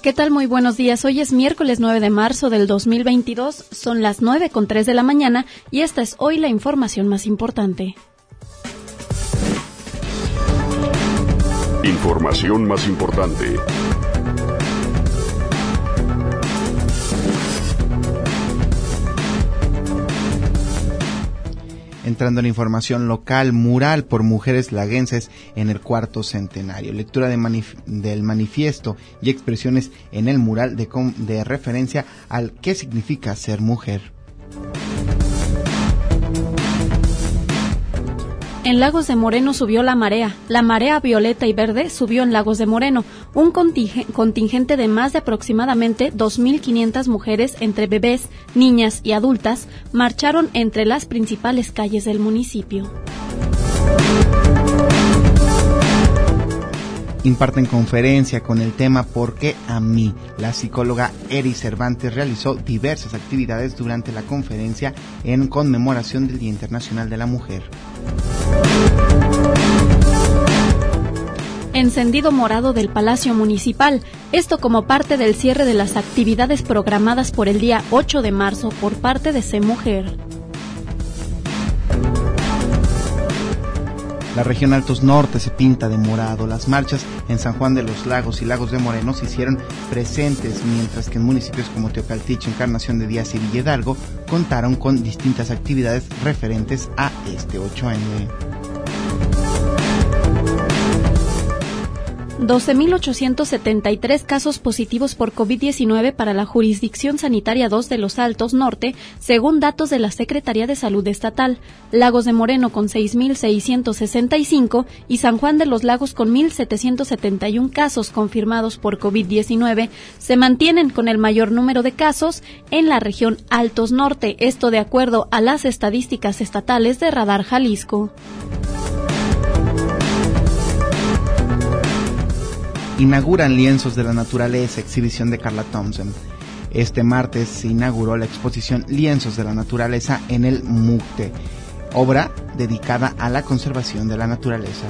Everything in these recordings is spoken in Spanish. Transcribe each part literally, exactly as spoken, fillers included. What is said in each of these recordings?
¿Qué tal? Muy buenos días. Hoy es miércoles nueve de marzo del dos mil veintidós. Son las nueve con tres de la mañana y esta es hoy la información más importante. Información más importante. Entrando en la información local, mural por mujeres laguenses en el cuarto centenario. Lectura de manif- del manifiesto y expresiones en el mural de, com- de referencia al qué significa ser mujer. En Lagos de Moreno subió la marea. La marea violeta y verde subió en Lagos de Moreno. Un conting- contingente de más de aproximadamente dos mil quinientas mujeres entre bebés, niñas y adultas marcharon entre las principales calles del municipio. Imparten conferencia con el tema ¿Por qué a mí? La psicóloga Eri Cervantes realizó diversas actividades durante la conferencia en conmemoración del Día Internacional de la Mujer. Encendido morado del Palacio Municipal, esto como parte del cierre de las actividades programadas por el día ocho de marzo por parte de C-Mujer. La región Altos Norte se pinta de morado. Las marchas en San Juan de los Lagos y Lagos de Moreno se hicieron presentes, mientras que en municipios como Teocaltiche, Encarnación de Díaz y Villa Hidalgo contaron con distintas actividades referentes a este ocho eme. doce mil ochocientos setenta y tres casos positivos por COVID diecinueve para la Jurisdicción Sanitaria dos de los Altos Norte, según datos de la Secretaría de Salud Estatal. Lagos de Moreno con seis mil seiscientos sesenta y cinco y San Juan de los Lagos con mil setecientos setenta y uno casos confirmados por COVID diecinueve se mantienen con el mayor número de casos en la región Altos Norte, esto de acuerdo a las estadísticas estatales de Radar Jalisco. Inauguran Lienzos de la Naturaleza, exhibición de Carla Thompson. Este martes se inauguró la exposición Lienzos de la Naturaleza en el MUCTE, obra dedicada a la conservación de la naturaleza.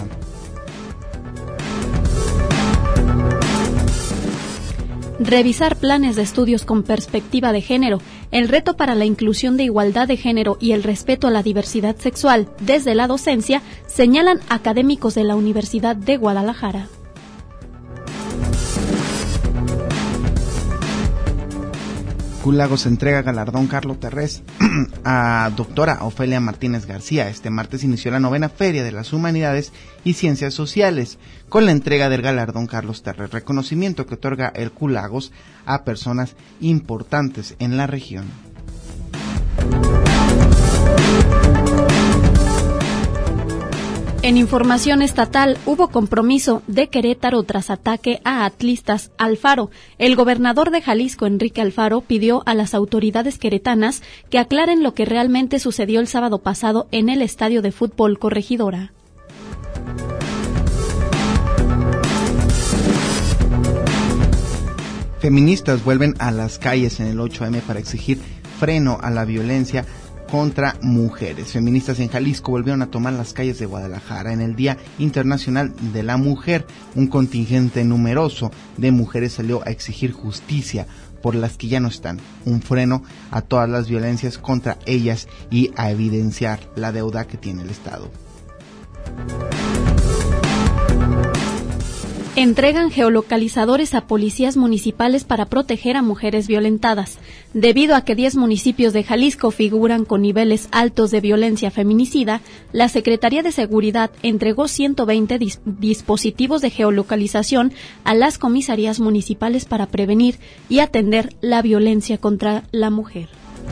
Revisar planes de estudios con perspectiva de género, el reto para la inclusión de igualdad de género y el respeto a la diversidad sexual desde la docencia, señalan académicos de la Universidad de Guadalajara. Lagos entrega galardón Carlos Terrés a doctora Ofelia Martínez García. Este martes inició la novena Feria de las Humanidades y Ciencias Sociales con la entrega del galardón Carlos Terrés, reconocimiento que otorga el Q Lagos a personas importantes en la región. En información estatal, hubo compromiso de Querétaro tras ataque a atlistas Alfaro. El gobernador de Jalisco, Enrique Alfaro, pidió a las autoridades queretanas que aclaren lo que realmente sucedió el sábado pasado en el estadio de fútbol Corregidora. Feministas vuelven a las calles en el ocho eme para exigir freno a la violencia contra mujeres. Feministas en Jalisco volvieron a tomar las calles de Guadalajara en el Día Internacional de la Mujer. Un contingente numeroso de mujeres salió a exigir justicia por las que ya no están, un freno a todas las violencias contra ellas y a evidenciar la deuda que tiene el Estado. Entregan geolocalizadores a policías municipales para proteger a mujeres violentadas. Debido a que diez municipios de Jalisco figuran con niveles altos de violencia feminicida, la Secretaría de Seguridad entregó ciento veinte dis- dispositivos de geolocalización a las comisarías municipales para prevenir y atender la violencia contra la mujer.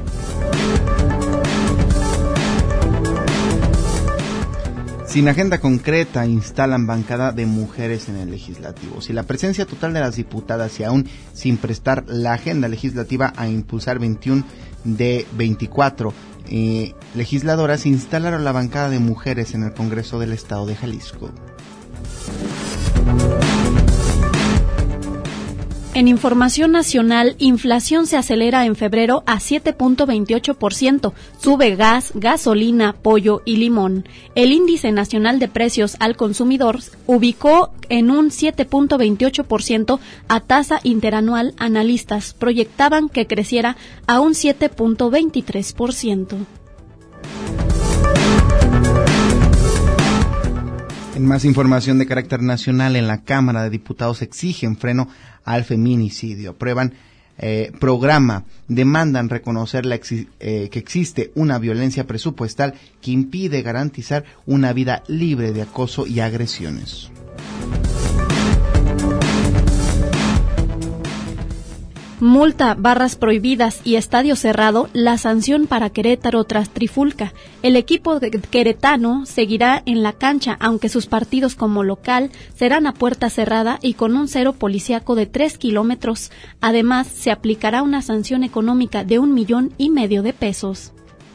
Sin agenda concreta, instalan bancada de mujeres en el legislativo. Si la presencia total de las diputadas y aún sin prestar la agenda legislativa a impulsar veintiuno de veinticuatro eh, legisladoras, instalaron la bancada de mujeres en el Congreso del Estado de Jalisco. En información nacional, inflación se acelera en febrero a siete punto veintiocho por ciento. Sube gas, gasolina, pollo y limón. El índice nacional de precios al consumidor ubicó en un siete punto veintiocho por ciento a tasa interanual. Analistas proyectaban que creciera a un siete punto veintitrés por ciento. En más información de carácter nacional, en la Cámara de Diputados exigen freno al feminicidio. Prueban eh, programa, demandan reconocer la exi- eh, que existe una violencia presupuestal que impide garantizar una vida libre de acoso y agresiones. Multa, barras prohibidas y estadio cerrado, la sanción para Querétaro tras trifulca. El equipo queretano seguirá en la cancha, aunque sus partidos como local serán a puerta cerrada y con un cero policíaco de tres kilómetros. Además, se aplicará una sanción económica de un millón y medio de pesos.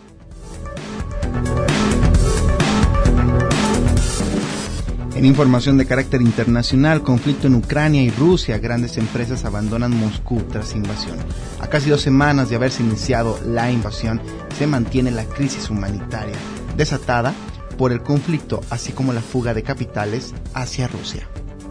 En información de carácter internacional, conflicto en Ucrania y Rusia, grandes empresas abandonan Moscú tras invasión. A casi dos semanas de haberse iniciado la invasión, se mantiene la crisis humanitaria, desatada por el conflicto, así como la fuga de capitales hacia Rusia.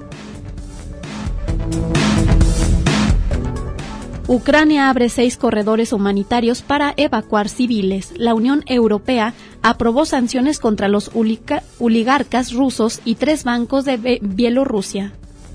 Ucrania abre seis corredores humanitarios para evacuar civiles. La Unión Europea aprobó sanciones contra los ulica, oligarcas rusos y tres bancos de Be- Bielorrusia.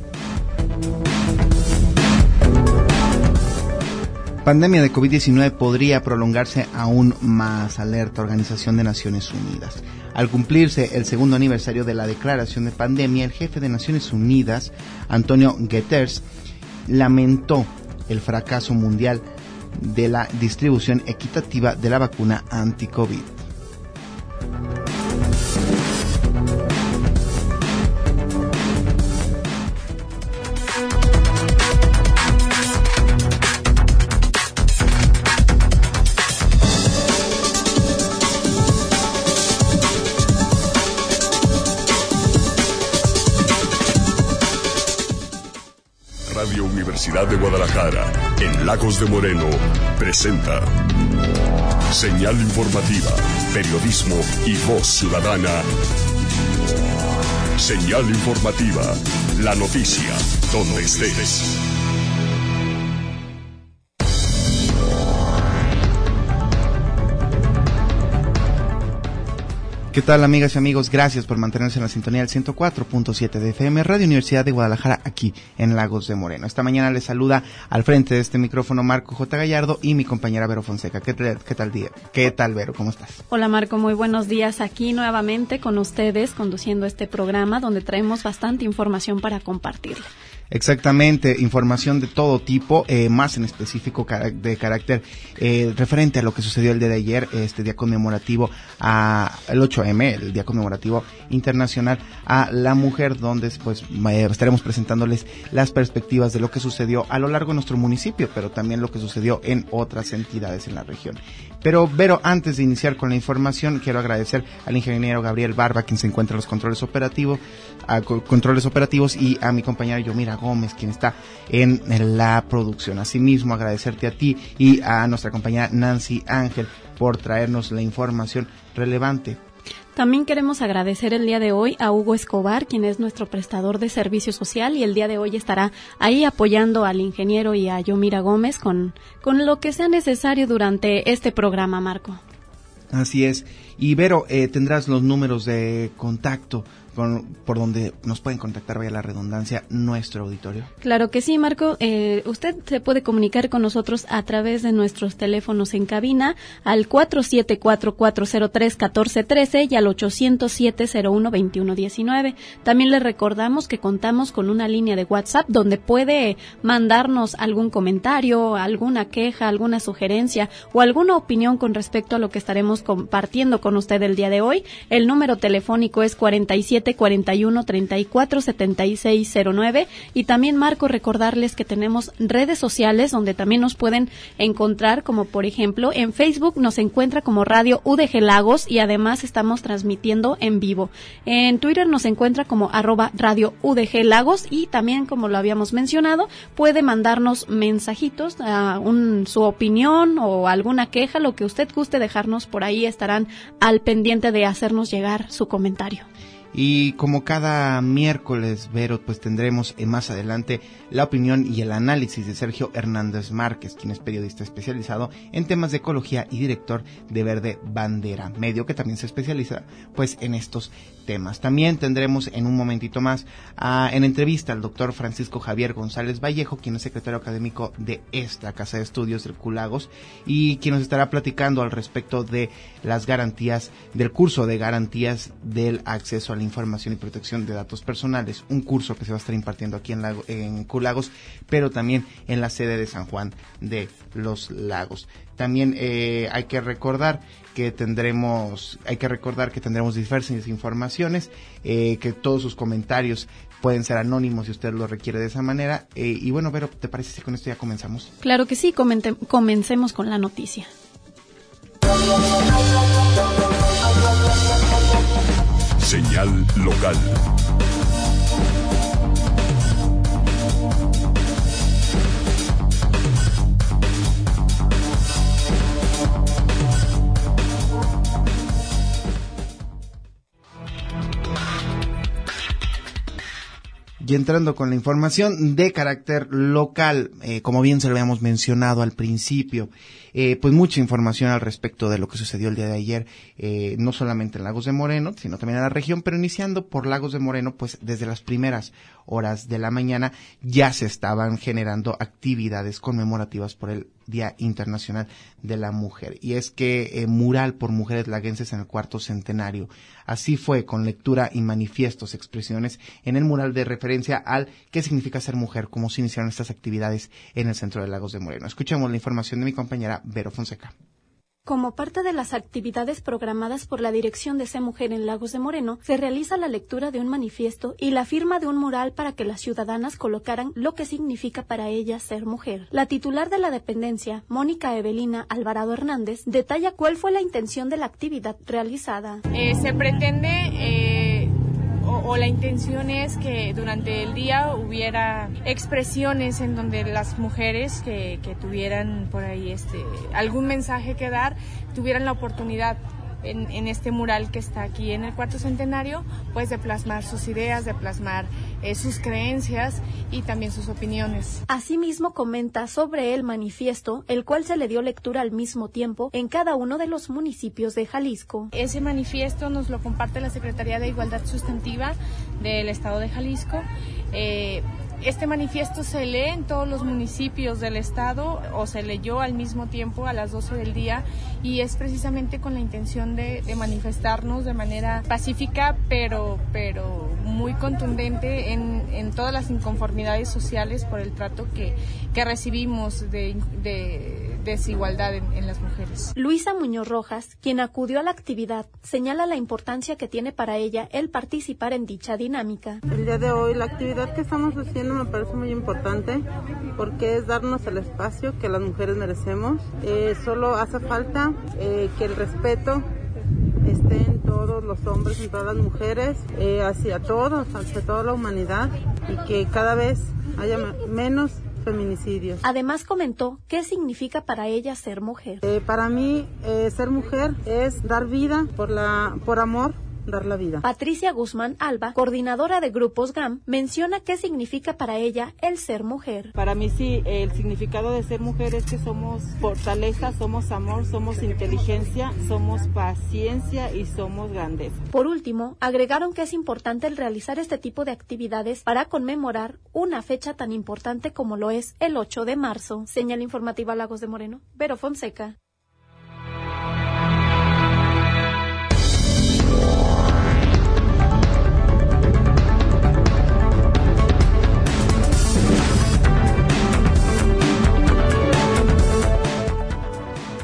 Pandemia de COVID diecinueve podría prolongarse aún más, alerta Organización de Naciones Unidas. Al cumplirse el segundo aniversario de la declaración de pandemia, el jefe de Naciones Unidas, Antonio Guterres, lamentó el fracaso mundial de la distribución equitativa de la vacuna anti-COVID. Radio Universidad de Guadalajara, en Lagos de Moreno, presenta Señal Informativa, Periodismo y Voz Ciudadana. Señal Informativa, la noticia, donde estés. ¿Qué tal, amigas y amigos? Gracias por mantenerse en la sintonía del ciento cuatro punto siete de F M, Radio Universidad de Guadalajara, aquí en Lagos de Moreno. Esta mañana les saluda al frente de este micrófono Marco J. Gallardo y mi compañera Vero Fonseca. ¿Qué tal, qué tal día? ¿Qué tal, Vero? ¿Cómo estás? Hola, Marco, muy buenos días. Aquí nuevamente con ustedes, conduciendo este programa donde traemos bastante información para compartirla. Exactamente, información de todo tipo, eh, más en específico de carácter eh, referente a lo que sucedió el día de ayer, este día conmemorativo a el ocho eme, el día conmemorativo internacional a la mujer, donde pues eh, estaremos presentándoles las perspectivas de lo que sucedió a lo largo de nuestro municipio, pero también lo que sucedió en otras entidades en la región. Pero, Vero, antes de iniciar con la información, quiero agradecer al ingeniero Gabriel Barba, quien se encuentra en los controles operativos, a controles operativos, y a mi compañera Yomira Gómez, quien está en, en la producción. Asimismo, agradecerte a ti y a nuestra compañera Nancy Ángel por traernos la información relevante. También queremos agradecer el día de hoy a Hugo Escobar, quien es nuestro prestador de servicio social, y el día de hoy estará ahí apoyando al ingeniero y a Yomira Gómez con, con lo que sea necesario durante este programa, Marco. Así es. Y Vero, eh, tendrás los números de contacto con, por donde nos pueden contactar, vaya la redundancia, nuestro auditorio. Claro que sí, Marco. Eh, usted se puede comunicar con nosotros a través de nuestros teléfonos en cabina al cuatro siete cuatro, cuatro cero tres, uno cuatro uno tres y al ocho cero siete, cero uno, dos uno uno nueve. También le recordamos que contamos con una línea de WhatsApp donde puede mandarnos algún comentario, alguna queja, alguna sugerencia o alguna opinión con respecto a lo que estaremos compartiendo con usted el día de hoy. El número telefónico es cuarenta y siete siete cuatro uno, tres cuatro siete seis cero nueve. Y también, Marco, recordarles que tenemos redes sociales donde también nos pueden encontrar, como por ejemplo en Facebook nos encuentra como Radio U D G Lagos y además estamos transmitiendo en vivo. En Twitter nos encuentra como arroba Radio U D G Lagos y también, como lo habíamos mencionado, puede mandarnos mensajitos, uh, un, su opinión o alguna queja, lo que usted guste dejarnos por ahí, estarán al pendiente de hacernos llegar su comentario. Y como cada miércoles, Vero, pues tendremos eh, más adelante la opinión y el análisis de Sergio Hernández Márquez, quien es periodista especializado en temas de ecología y director de Verde Bandera, medio que también se especializa pues en estos temas. También tendremos en un momentito más uh, en entrevista al doctor Francisco Javier González Vallejo, quien es secretario académico de esta Casa de Estudios del Q-Lagos y quien nos estará platicando al respecto de las garantías, del curso de garantías del acceso a la información y protección de datos personales, un curso que se va a estar impartiendo aquí en, Lago, en Q-Lagos, pero también en la sede de San Juan de los Lagos. También eh, hay que recordar que tendremos, hay que recordar que tendremos diversas informaciones, eh, que todos sus comentarios pueden ser anónimos si usted lo requiere de esa manera. Eh, y bueno, Vero, ¿te parece si con esto ya comenzamos? Claro que sí, comente, comencemos con la noticia. Señal local. Y entrando con la información de carácter local, eh, como bien se lo habíamos mencionado al principio, eh, pues mucha información al respecto de lo que sucedió el día de ayer, eh, no solamente en Lagos de Moreno, sino también en la región, pero iniciando por Lagos de Moreno, pues desde las primeras horas de la mañana ya se estaban generando actividades conmemorativas por el Día Internacional de la Mujer. Y es que eh, mural por mujeres laguenses en el cuarto centenario. Así fue, con lectura y manifiestos, expresiones en el mural de referencia al qué significa ser mujer, cómo se iniciaron estas actividades en el centro de Lagos de Moreno. Escuchemos la información de mi compañera Vero Fonseca. Como parte de las actividades programadas por la Dirección de Sé Mujer en Lagos de Moreno, se realiza la lectura de un manifiesto y la firma de un mural para que las ciudadanas colocaran lo que significa para ellas ser mujer. La titular de la dependencia, Mónica Evelina Alvarado Hernández, detalla cuál fue la intención de la actividad realizada. Eh, se pretende... Eh... O, o la intención es que durante el día hubiera expresiones en donde las mujeres que, que tuvieran por ahí este algún mensaje que dar, tuvieran la oportunidad en, en este mural que está aquí en el cuarto centenario, pues de plasmar sus ideas, de plasmar eh, sus creencias y también sus opiniones. Asimismo comenta sobre el manifiesto, el cual se le dio lectura al mismo tiempo en cada uno de los municipios de Jalisco. Ese manifiesto nos lo comparte la Secretaría de Igualdad Sustantiva del Estado de Jalisco. Eh, Este manifiesto se lee en todos los municipios del estado o se leyó al mismo tiempo a las doce del día y es precisamente con la intención de, de manifestarnos de manera pacífica pero, pero muy contundente en, en todas las inconformidades sociales por el trato que, que recibimos de, de desigualdad en, en las mujeres. Luisa Muñoz Rojas, quien acudió a la actividad, señala la importancia que tiene para ella el participar en dicha dinámica. El día de hoy la actividad que estamos haciendo me parece muy importante porque es darnos el espacio que las mujeres merecemos. Eh, solo hace falta eh, que el respeto esté en todos los hombres, en todas las mujeres, eh, hacia todos, hacia toda la humanidad y que cada vez haya menos feminicidios. Además comentó qué significa para ella ser mujer. Eh, para mí eh, ser mujer es dar vida por la por amor. Dar la vida. Patricia Guzmán Alba, coordinadora de Grupos G A M, menciona qué significa para ella el ser mujer. Para mí sí, el significado de ser mujer es que somos fortaleza, somos amor, somos inteligencia, somos paciencia y somos grandeza. Por último, agregaron que es importante el realizar este tipo de actividades para conmemorar una fecha tan importante como lo es el ocho de marzo. Señal informativa Lagos de Moreno, Vero Fonseca.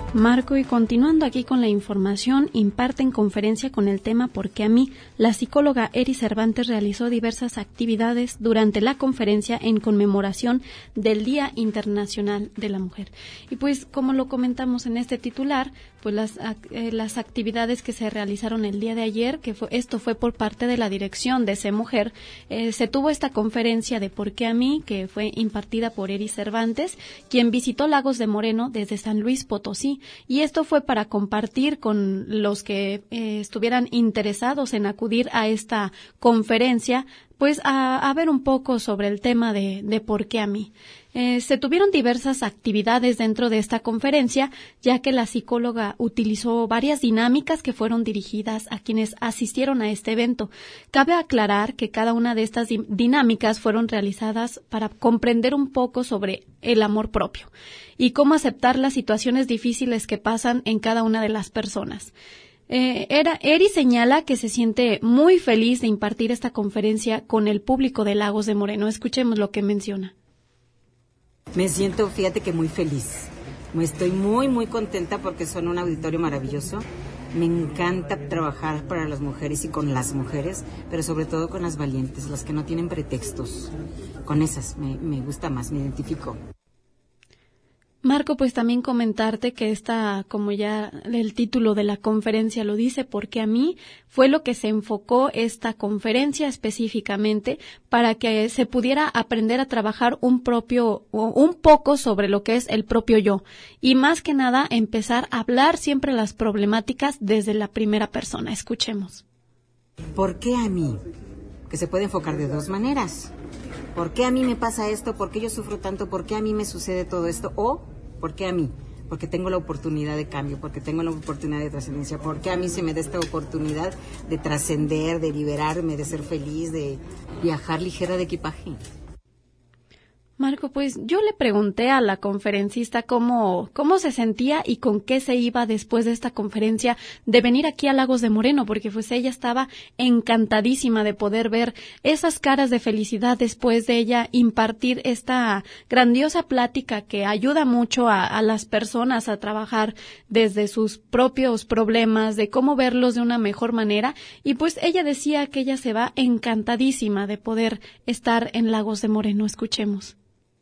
Marco, y continuando aquí con la información, imparten conferencia con el tema ¿Por qué a mí? La psicóloga Eri Cervantes realizó diversas actividades durante la conferencia en conmemoración del Día Internacional de la Mujer. Y pues, como lo comentamos en este titular, pues las, eh, las actividades que se realizaron el día de ayer, que fue, esto fue por parte de la dirección de C Mujer, eh, se tuvo esta conferencia de ¿Por qué a mí?, que fue impartida por Eri Cervantes, quien visitó Lagos de Moreno desde San Luis Potosí. Y esto fue para compartir con los que eh, estuvieran interesados en acudir a esta conferencia, pues a, a ver un poco sobre el tema de, de por qué a mí. Eh, se tuvieron diversas actividades dentro de esta conferencia, ya que la psicóloga utilizó varias dinámicas que fueron dirigidas a quienes asistieron a este evento. Cabe aclarar que cada una de estas di- dinámicas fueron realizadas para comprender un poco sobre el amor propio y cómo aceptar las situaciones difíciles que pasan en cada una de las personas. Eh, era, Eri señala que se siente muy feliz de impartir esta conferencia con el público de Lagos de Moreno. Escuchemos lo que menciona. Me siento, fíjate que muy feliz. Estoy muy, muy contenta porque son un auditorio maravilloso. Me encanta trabajar para las mujeres y con las mujeres, pero sobre todo con las valientes, las que no tienen pretextos. Con esas me, me gusta más, me identifico. Marco, pues también comentarte que esta, como ya el título de la conferencia lo dice, porque a mí fue lo que se enfocó esta conferencia específicamente para que se pudiera aprender a trabajar un propio, un poco sobre lo que es el propio yo y más que nada empezar a hablar siempre las problemáticas desde la primera persona. Escuchemos. ¿Por qué a mí? Que se puede enfocar de dos maneras. ¿Por qué a mí me pasa esto? ¿Por qué yo sufro tanto? ¿Por qué a mí me sucede todo esto? O, ¿por qué a mí? Porque tengo la oportunidad de cambio, porque tengo la oportunidad de trascendencia. ¿Por qué a mí se me da esta oportunidad de trascender, de liberarme, de ser feliz, de viajar ligera de equipaje? Marco, pues yo le pregunté a la conferencista cómo, cómo se sentía y con qué se iba después de esta conferencia de venir aquí a Lagos de Moreno, porque pues ella estaba encantadísima de poder ver esas caras de felicidad después de ella impartir esta grandiosa plática que ayuda mucho a, a las personas a trabajar desde sus propios problemas, de cómo verlos de una mejor manera, y pues ella decía que ella se va encantadísima de poder estar en Lagos de Moreno. Escuchemos.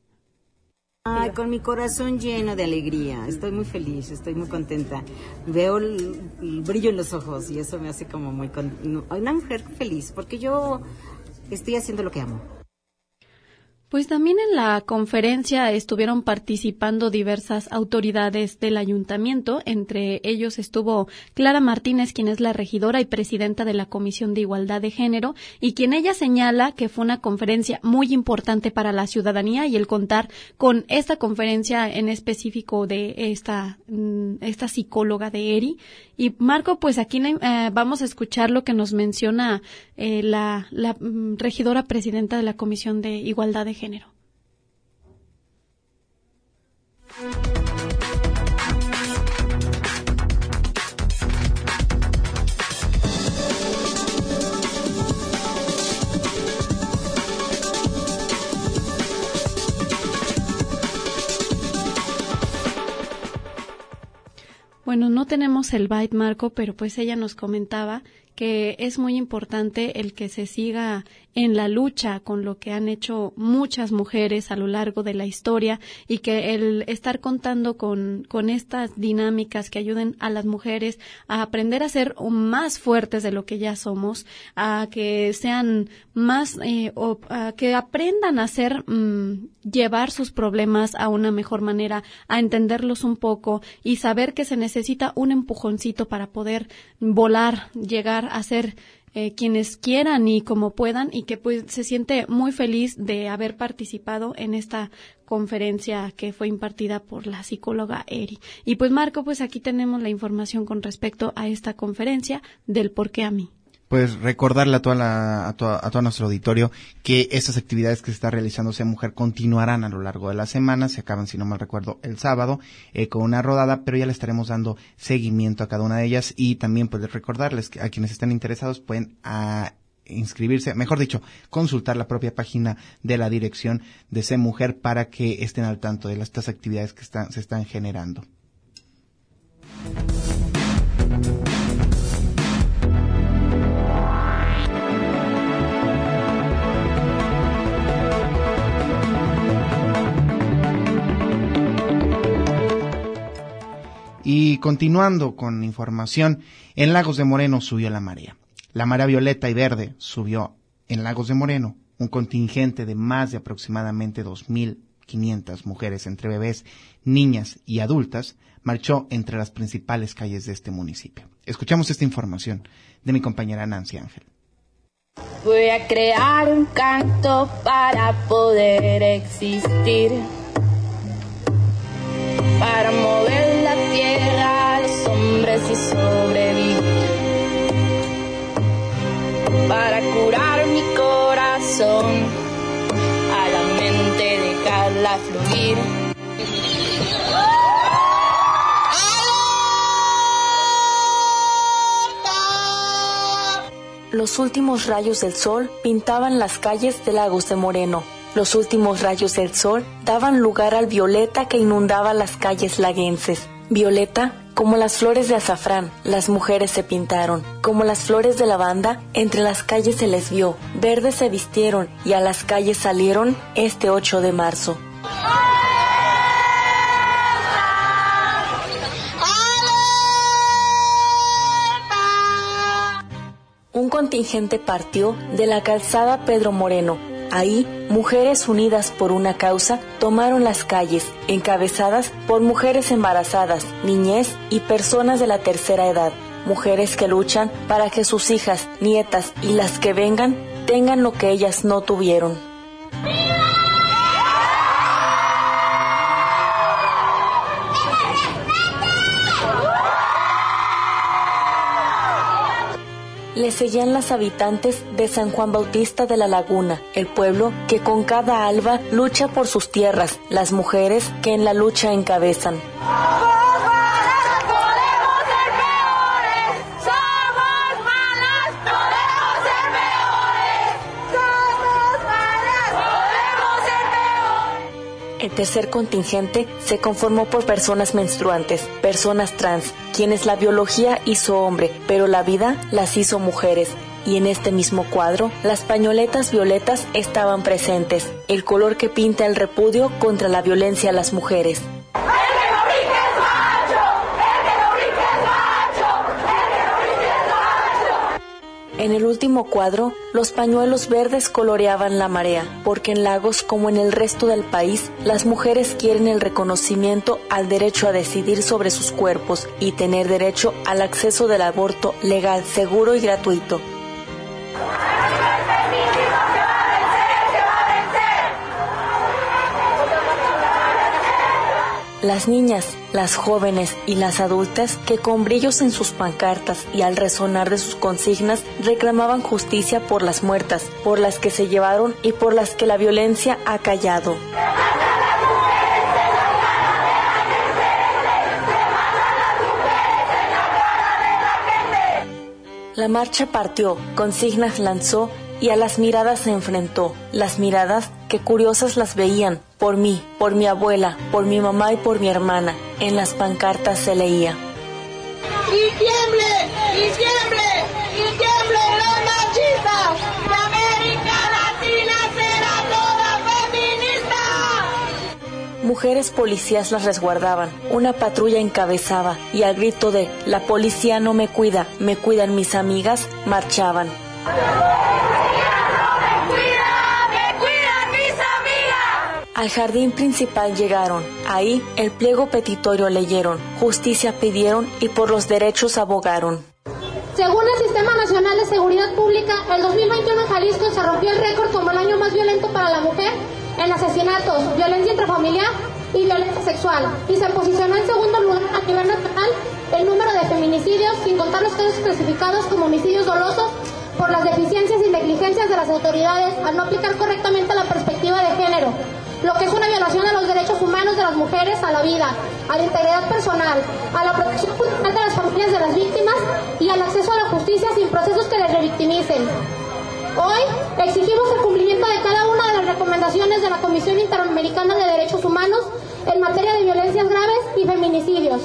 Ay, con mi corazón lleno de alegría, estoy muy feliz, estoy muy contenta, veo el, el brillo en los ojos y eso me hace como muy con... una mujer feliz, porque yo estoy haciendo lo que amo. Pues también en la conferencia estuvieron participando diversas autoridades del ayuntamiento, entre ellos estuvo Clara Martínez, quien es la regidora y presidenta de la Comisión de Igualdad de Género, y quien ella señala que fue una conferencia muy importante para la ciudadanía y el contar con esta conferencia en específico de esta, esta psicóloga de Eri. Y Marco, pues aquí eh, vamos a escuchar lo que nos menciona eh, la, la mm, regidora presidenta de la Comisión de Igualdad de Género. Bueno, no tenemos el byte, Marco, pero pues ella nos comentaba que es muy importante el que se siga en la lucha con lo que han hecho muchas mujeres a lo largo de la historia y que el estar contando con, con estas dinámicas que ayuden a las mujeres a aprender a ser más fuertes de lo que ya somos, a que sean más, eh, o, a que aprendan a hacer, mmm, llevar sus problemas a una mejor manera, a entenderlos un poco y saber que se necesita un empujoncito para poder volar, llegar a ser eh, quienes quieran y como puedan, y que pues se siente muy feliz de haber participado en esta conferencia que fue impartida por la psicóloga Eri. Y pues Marco, pues aquí tenemos la información con respecto a esta conferencia del por qué a mí. Pues recordarle a toda la, a, toda, a todo nuestro auditorio que estas actividades que se está realizando C Mujer continuarán a lo largo de la semana, se acaban, si no mal recuerdo, el sábado, eh, con una rodada, pero ya le estaremos dando seguimiento a cada una de ellas y también pues recordarles que a quienes estén interesados pueden a, inscribirse, mejor dicho, consultar la propia página de la dirección de C Mujer para que estén al tanto de las, estas actividades que están, se están generando. Y continuando con información, en Lagos de Moreno subió la marea. La marea violeta y verde subió en Lagos de Moreno. Un contingente de más de aproximadamente dos mil quinientas mujeres entre bebés, niñas y adultas marchó entre las principales calles de este municipio. Escuchamos esta información de mi compañera Nancy Ángel. Voy a crear un canto para poder existir, para mover la tierra a los hombres y sobrevivir, para curar mi corazón, a la mente dejarla fluir. Los últimos rayos del sol pintaban las calles de Lagos de Moreno. Los últimos rayos del sol daban lugar al violeta que inundaba las calles laguenses. Violeta, como las flores de azafrán, las mujeres se pintaron. Como las flores de lavanda, entre las calles se les vio. Verdes se vistieron y a las calles salieron este ocho de marzo. Un contingente partió de la calzada Pedro Moreno. Ahí, mujeres unidas por una causa tomaron las calles, encabezadas por mujeres embarazadas, niñez y personas de la tercera edad. Mujeres que luchan para que sus hijas, nietas y las que vengan tengan lo que ellas no tuvieron. Le seguían las habitantes de San Juan Bautista de la Laguna, el pueblo que con cada alba lucha por sus tierras, las mujeres que en la lucha encabezan. El tercer contingente se conformó por personas menstruantes, personas trans, quienes la biología hizo hombre, pero la vida las hizo mujeres. Y en este mismo cuadro, las pañoletas violetas estaban presentes, el color que pinta el repudio contra la violencia a las mujeres. En el último cuadro, los pañuelos verdes coloreaban la marea, porque en Lagos, como en el resto del país, las mujeres quieren el reconocimiento al derecho a decidir sobre sus cuerpos y tener derecho al acceso del aborto legal, seguro y gratuito. Las niñas, las jóvenes y las adultas que con brillos en sus pancartas y al resonar de sus consignas reclamaban justicia por las muertas, por las que se llevaron y por las que la violencia ha callado. La marcha partió, consignas lanzó y a las miradas se enfrentó, las miradas que curiosas las veían, por mí, por mi abuela, por mi mamá y por mi hermana. En las pancartas se leía: ¡Y tiemble! ¡Y tiemble! ¡Y tiemble los machistas! ¡La América Latina será toda feminista! Mujeres policías las resguardaban, una patrulla encabezaba y al grito de "la policía no me cuida, me cuidan mis amigas", marchaban. Al jardín principal llegaron, ahí el pliego petitorio leyeron, justicia pidieron y por los derechos abogaron. Según el Sistema Nacional de Seguridad Pública, el dos mil veintiuno en Jalisco se rompió el récord como el año más violento para la mujer en asesinatos, violencia intrafamiliar y violencia sexual, y se posicionó en segundo lugar a nivel nacional el número de feminicidios, sin contar los casos clasificados como homicidios dolosos por las deficiencias y negligencias de las autoridades al no aplicar correctamente la perspectiva de género, lo que es una violación a los derechos humanos de las mujeres a la vida, a la integridad personal, a la protección cultural de las familias de las víctimas y al acceso a la justicia sin procesos que les revictimicen. Hoy exigimos el cumplimiento de cada una de las recomendaciones de la Comisión Interamericana de Derechos Humanos en materia de violencias graves y feminicidios.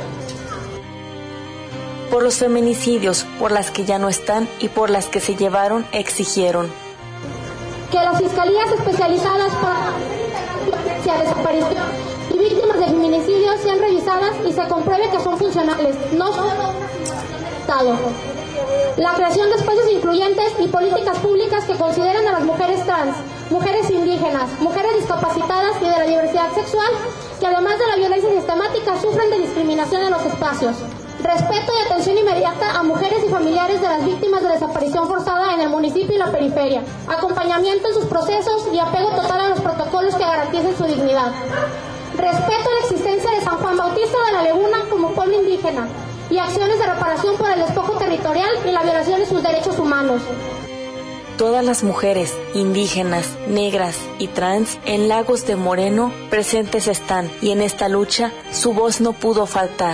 Por los feminicidios, por las que ya no están y por las que se llevaron, exigieron que las fiscalías especializadas por violencia, desaparición y víctimas de feminicidio sean revisadas y se compruebe que son funcionales, no solo Estado. La creación de espacios incluyentes y políticas públicas que consideren a las mujeres trans, mujeres indígenas, mujeres discapacitadas y de la diversidad sexual, que además de la violencia sistemática sufren de discriminación en los espacios. Respeto y atención inmediata a mujeres y familiares de las víctimas de desaparición forzada en el municipio y la periferia. Acompañamiento en sus procesos y apego total a los protocolos que garanticen su dignidad. Respeto a la existencia de San Juan Bautista de la Laguna como pueblo indígena y acciones de reparación por el despojo territorial y la violación de sus derechos humanos. Todas las mujeres indígenas, negras y trans en Lagos de Moreno presentes están, y en esta lucha su voz no pudo faltar.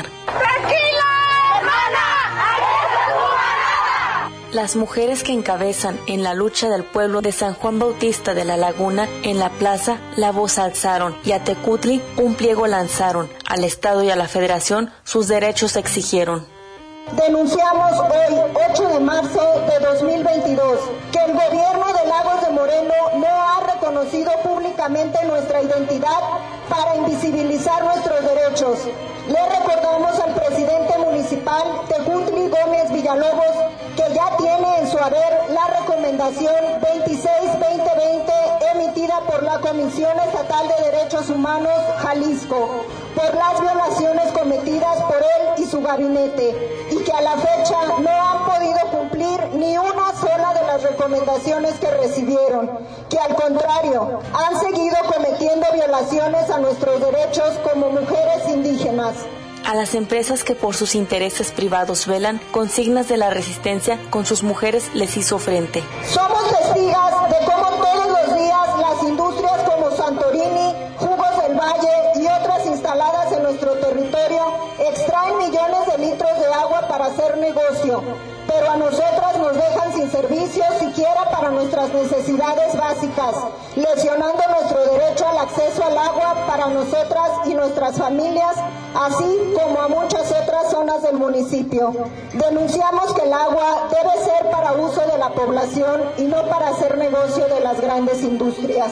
Las mujeres que encabezan en la lucha del pueblo de San Juan Bautista de la Laguna en la plaza la voz alzaron y a Tecutli un pliego lanzaron. Al Estado y a la Federación sus derechos exigieron. Denunciamos hoy, ocho de marzo de dos mil veintidós, que el gobierno de Lagos de Moreno no ha reconocido públicamente nuestra identidad para invisibilizar nuestros derechos. Le recordamos al presidente municipal Tecutli Gómez Villalobos que ya tiene en su haber la recomendación veintiséis guión veinte veinte emitida por la Comisión Estatal de Derechos Humanos Jalisco por las violaciones cometidas por él y su gabinete, y que a la fecha no han podido cumplir ni una sola de las recomendaciones que recibieron, que al contrario han seguido cometiendo violaciones a nuestros derechos como mujeres indígenas. A las empresas que por sus intereses privados velan consignas de la resistencia con sus mujeres les hizo frente. Somos testigas de cómo todos los días las industrias como Santorini, Jugos del Valle y otras instaladas en nuestro territorio extraen millones de litros de agua para hacer negocio, pero a nosotras nos dejan sin servicios siquiera para nuestras necesidades básicas, lesionando nuestro derecho al acceso al agua para nosotras y nuestras familias, así como a muchas otras zonas del municipio. Denunciamos que el agua debe ser para uso de la población y no para hacer negocio de las grandes industrias.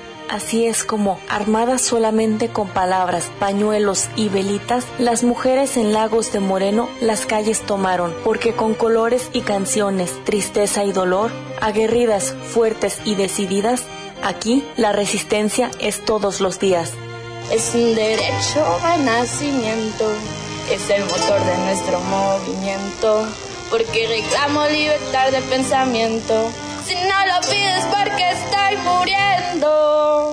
Así es como, armadas solamente con palabras, pañuelos y velitas, las mujeres en Lagos de Moreno las calles tomaron, porque con colores y canciones, tristeza y dolor, aguerridas, fuertes y decididas, aquí la resistencia es todos los días. Es un derecho al nacimiento, es el motor de nuestro movimiento, porque reclamo libertad de pensamiento. Si no lo pides porque estoy muriendo.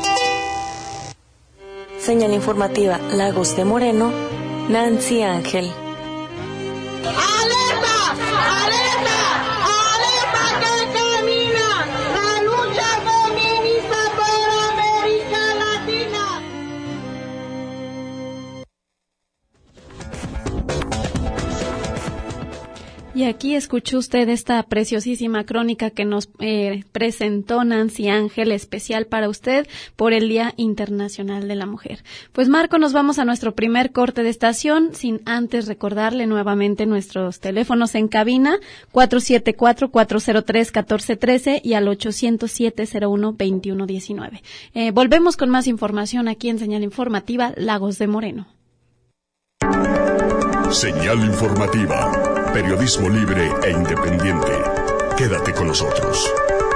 Señal informativa Lagos de Moreno, Nancy Ángel. ¡Alerta! ¡Alerta! ¡Alerta que camina! ¡La lucha feminista por América Latina! Y aquí escuchó usted esta preciosísima crónica que nos eh, presentó Nancy Ángel, especial para usted por el Día Internacional de la Mujer. Pues Marco, nos vamos a nuestro primer corte de estación, sin antes recordarle nuevamente nuestros teléfonos en cabina, cuatro siete cuatro, cuatro cero tres, uno cuatro uno tres y al ocho cero siete, cero uno, dos uno uno nueve. Eh, volvemos con más información aquí en Señal Informativa Lagos de Moreno. Señal Informativa. Periodismo libre e independiente. Quédate con nosotros.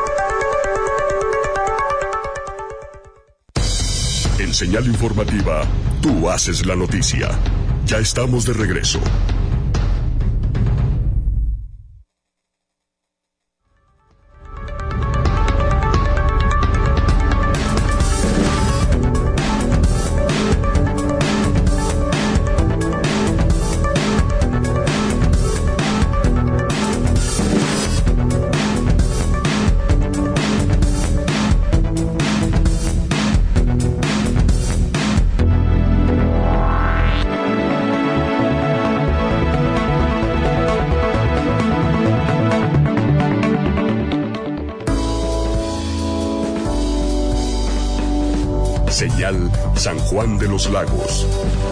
En Señal Informativa, tú haces la noticia. Ya estamos de regreso. Señal San Juan de los Lagos.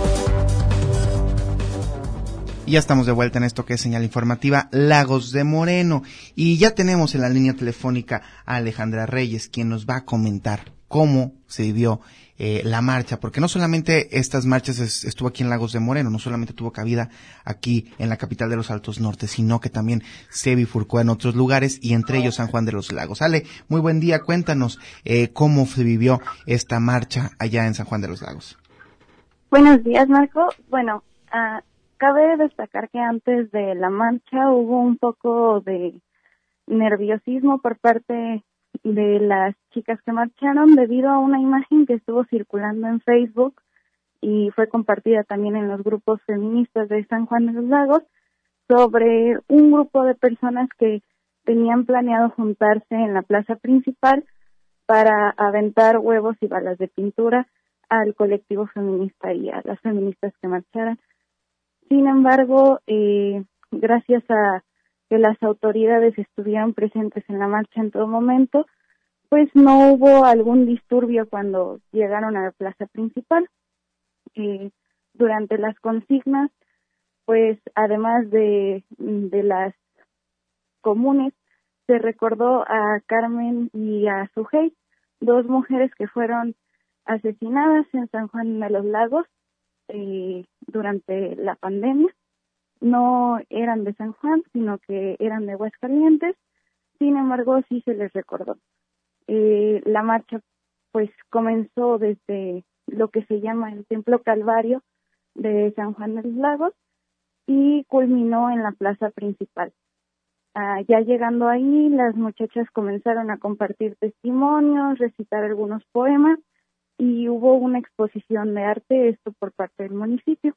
Ya estamos de vuelta en esto que es Señal Informativa Lagos de Moreno y ya tenemos en la línea telefónica a Alejandra Reyes, quien nos va a comentar cómo se vivió eh, la marcha, porque no solamente estas marchas es, estuvo aquí en Lagos de Moreno, no solamente tuvo cabida aquí en la capital de los Altos Norte, sino que también se bifurcó en otros lugares y entre ellos San Juan de los Lagos. Ale, muy buen día, cuéntanos eh, cómo se vivió esta marcha allá en San Juan de los Lagos. Buenos días, Marco. Bueno, uh, cabe destacar que antes de la marcha hubo un poco de nerviosismo por parte de las chicas que marcharon debido a una imagen que estuvo circulando en Facebook y fue compartida también en los grupos feministas de San Juan de los Lagos sobre un grupo de personas que tenían planeado juntarse en la plaza principal para aventar huevos y balas de pintura al colectivo feminista y a las feministas que marcharan. Sin embargo, eh, gracias a que las autoridades estuvieron presentes en la marcha en todo momento, pues no hubo algún disturbio cuando llegaron a la plaza principal. Eh, durante las consignas, pues además de, de las comunes, se recordó a Carmen y a Sujei, dos mujeres que fueron asesinadas en San Juan de los Lagos eh, durante la pandemia. No eran de San Juan, sino que eran de Aguascalientes. Sin embargo, sí se les recordó. Eh, la marcha pues comenzó desde lo que se llama el Templo Calvario de San Juan de los Lagos y culminó en la plaza principal. Ah, ya llegando ahí, las muchachas comenzaron a compartir testimonios, recitar algunos poemas y hubo una exposición de arte, esto por parte del municipio.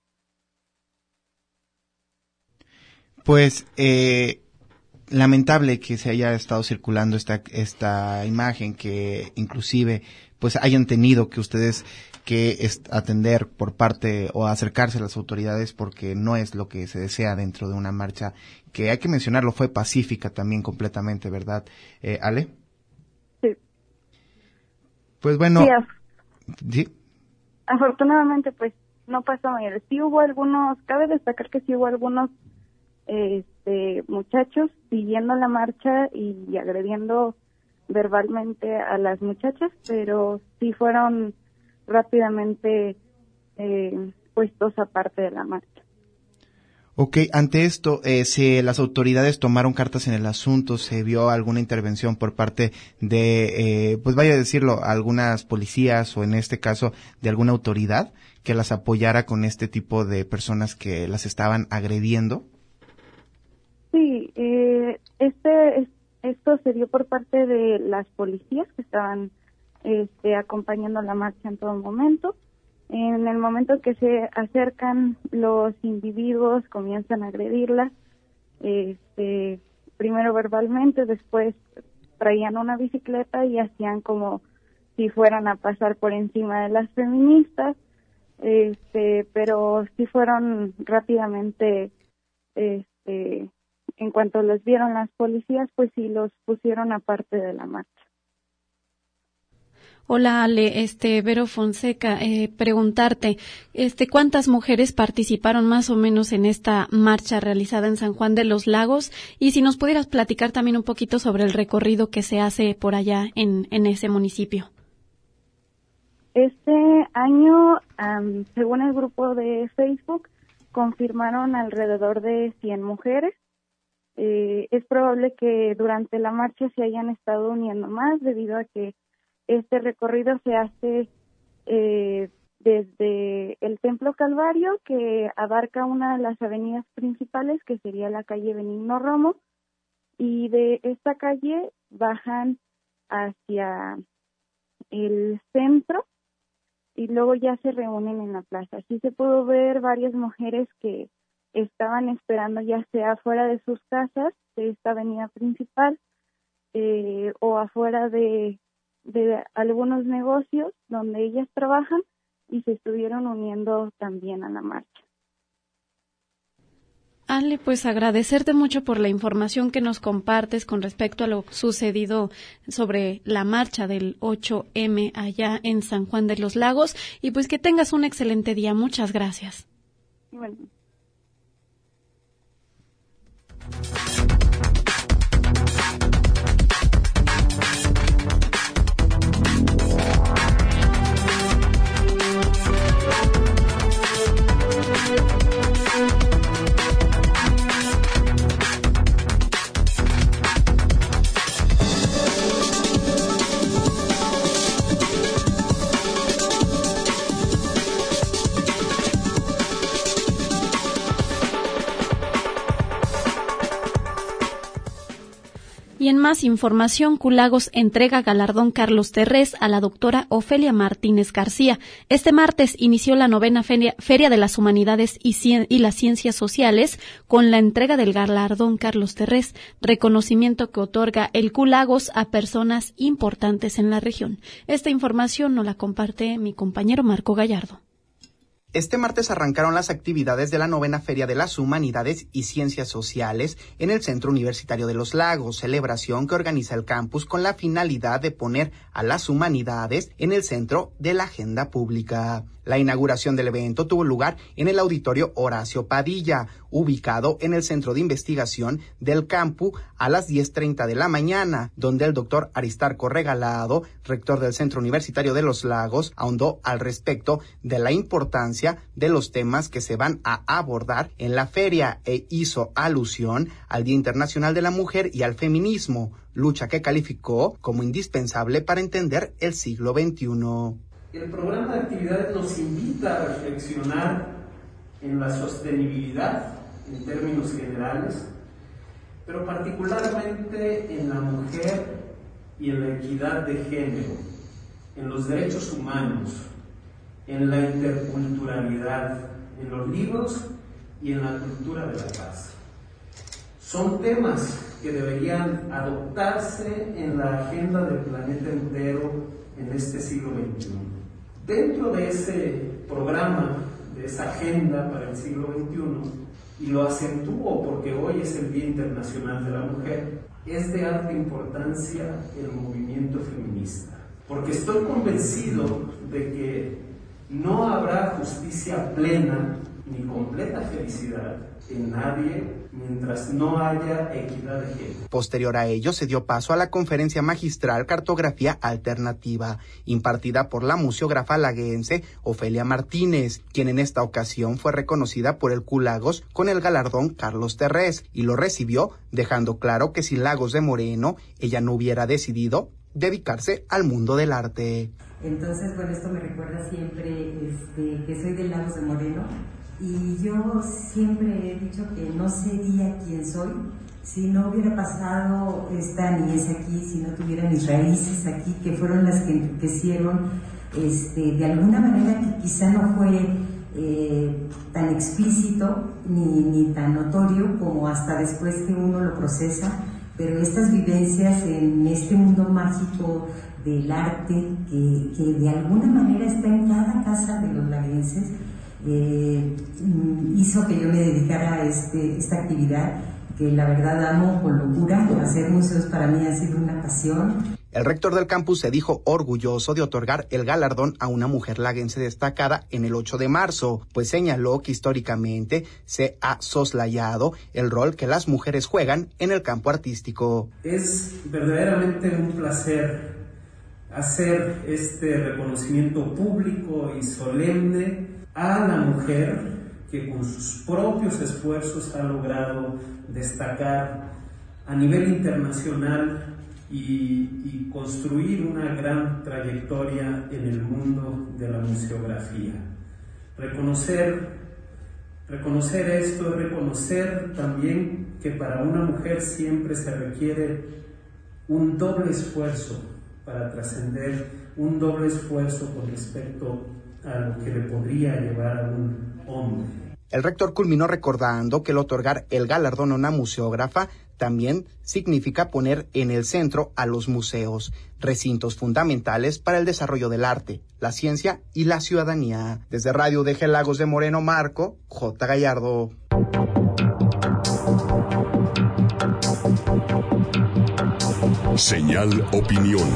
Pues eh, lamentable que se haya estado circulando esta esta imagen, que inclusive pues hayan tenido que ustedes que atender por parte o acercarse a las autoridades, porque no es lo que se desea dentro de una marcha que, hay que mencionarlo, fue pacífica también completamente, ¿verdad, eh, Ale? Sí. Pues bueno. Sí, af- ¿sí? Afortunadamente pues no pasó mayor. Sí hubo algunos, cabe destacar que sí hubo algunos este muchachos siguiendo la marcha y agrediendo verbalmente a las muchachas, pero sí fueron rápidamente eh, puestos aparte de la marcha. Ok, ante esto, eh, si las autoridades tomaron cartas en el asunto, ¿se vio alguna intervención por parte de, eh, pues vaya a decirlo, algunas policías o en este caso de alguna autoridad que las apoyara con este tipo de personas que las estaban agrediendo? Sí, eh, este esto se dio por parte de las policías que estaban este, acompañando la marcha en todo momento. En el momento que se acercan los individuos, comienzan a agredirlas, este, primero verbalmente, después traían una bicicleta y hacían como si fueran a pasar por encima de las feministas, este, pero sí fueron rápidamente, este, en cuanto los vieron las policías, pues sí los pusieron aparte de la marcha. Hola Ale, este Vero Fonseca, eh, preguntarte, este, ¿cuántas mujeres participaron más o menos en esta marcha realizada en San Juan de los Lagos? Y si nos pudieras platicar también un poquito sobre el recorrido que se hace por allá en, en ese municipio. Este año, um, según el grupo de Facebook, confirmaron alrededor de cien mujeres. Eh, es probable que durante la marcha se hayan estado uniendo más debido a que este recorrido se hace eh, desde el Templo Calvario, que abarca una de las avenidas principales, que sería la calle Benigno Romo, y de esta calle bajan hacia el centro y luego ya se reúnen en la plaza. Así se pudo ver varias mujeres que estaban esperando ya sea afuera de sus casas, de esta avenida principal, eh, o afuera de de algunos negocios donde ellas trabajan y se estuvieron uniendo también a la marcha. Ale, pues agradecerte mucho por la información que nos compartes con respecto a lo sucedido sobre la marcha del ocho eme allá en San Juan de los Lagos y pues que tengas un excelente día. Muchas gracias. Bueno. Y en más información, Culagos entrega galardón Carlos Terrés a la doctora Ofelia Martínez García. Este martes inició la novena Feria, Feria de las Humanidades y, Cien, y las Ciencias Sociales con la entrega del galardón Carlos Terrés, reconocimiento que otorga el Culagos a personas importantes en la región. Esta información nos la comparte mi compañero Marco Gallardo. Este martes arrancaron las actividades de la novena Feria de las Humanidades y Ciencias Sociales en el Centro Universitario de Los Lagos, celebración que organiza el campus con la finalidad de poner a las humanidades en el centro de la agenda pública. La inauguración del evento tuvo lugar en el Auditorio Horacio Padilla, ubicado en el Centro de Investigación del campus a las diez treinta de la mañana, donde el doctor Aristarco Regalado, rector del Centro Universitario de Los Lagos, ahondó al respecto de la importancia de los temas que se van a abordar en la feria e hizo alusión al Día Internacional de la Mujer y al feminismo, lucha que calificó como indispensable para entender el siglo veintiuno. El programa de actividades nos invita a reflexionar en la sostenibilidad en términos generales, pero particularmente en la mujer y en la equidad de género, en los derechos humanos, en la interculturalidad, en los libros y en la cultura de la paz. Son temas que deberían adoptarse en la agenda del planeta entero en este siglo veintiuno. Dentro de ese programa, de esa agenda para el siglo veintiuno, y lo acentúo porque hoy es el Día Internacional de la Mujer, es de alta importancia el movimiento feminista, porque estoy convencido de que no habrá justicia plena ni completa felicidad en nadie mientras no haya equidad de género. Posterior a ello se dio paso a la conferencia magistral Cartografía Alternativa, impartida por la museógrafa laguense Ofelia Martínez, quien en esta ocasión fue reconocida por el Culagos con el galardón Carlos Terrés, y lo recibió dejando claro que sin Lagos de Moreno ella no hubiera decidido dedicarse al mundo del arte. Entonces, bueno, esto me recuerda siempre este, que soy de Lagos de Moreno, y yo siempre he dicho que no sería quien soy si no hubiera pasado esta niñez aquí, si no tuviera mis raíces aquí, que fueron las que enriquecieron este, de alguna manera que quizá no fue eh, tan explícito ni, ni tan notorio como hasta después que uno lo procesa, pero estas vivencias en este mundo mágico del arte que, que de alguna manera está en cada casa de los laguenses, Eh, hizo que yo me dedicara a este, esta actividad que la verdad amo con locura. Hacer museos para mí ha sido una pasión. El rector del campus se dijo orgulloso de otorgar el galardón a una mujer laguense destacada en el ocho de marzo, pues señaló que históricamente se ha soslayado el rol que las mujeres juegan en el campo artístico. Es verdaderamente un placer hacer este reconocimiento público y solemne a la mujer que con sus propios esfuerzos ha logrado destacar a nivel internacional y, y construir una gran trayectoria en el mundo de la museografía. Reconocer, reconocer esto es reconocer también que para una mujer siempre se requiere un doble esfuerzo para trascender, un doble esfuerzo con respecto a lo que le podría llevar a un hombre. El rector culminó recordando que el otorgar el galardón a una museógrafa también significa poner en el centro a los museos, recintos fundamentales para el desarrollo del arte, la ciencia y la ciudadanía. Desde Radio U D G Lagos de Moreno, Marco J. Gallardo. Señal Opinión.